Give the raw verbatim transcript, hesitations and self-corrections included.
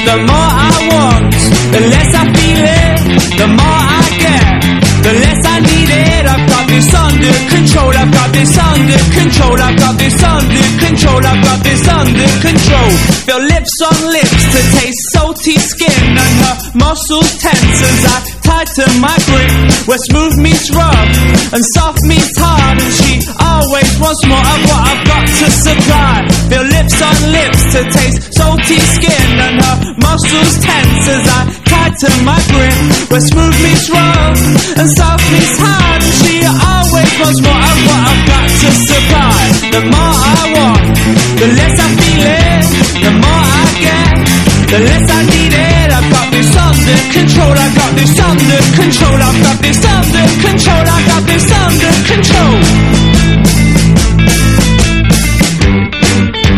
the more I want, the less I feel it, the more I get, the less I need it. I've got this under control, I've got this under control, I've got this under control, I've got this under control. Feel lips on lips to taste salty skin, and her muscles tense as I tighten my grip, where smooth meets rough and soft meets hard, and she always wants more of what I've got to supply. Feel lips on lips to taste salty skin, and her muscles tense as I tighten my grip, where smooth meets rough and soft meets hard, and she always wants more of what I've got to supply. The more I want, the less I feel it, the more I get, the less I need it. I've got this under control,